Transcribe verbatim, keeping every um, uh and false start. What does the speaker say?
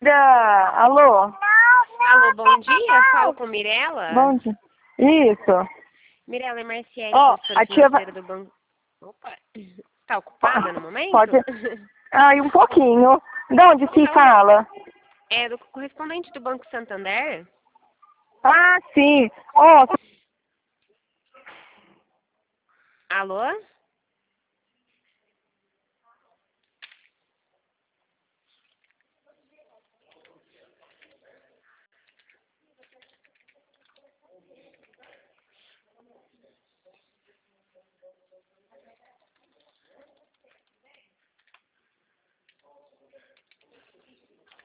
Da... Alô? Alô, bom dia. Falo com Mirela. Bom dia. Isso. Mirela é Marciele, Ó, professora a tia financeira do banco. Opa. Tá ocupada no momento? Pode. Ah, um pouquinho. De onde se Não. fala? É do correspondente do Banco Santander. Ah, sim. Ó, Alô?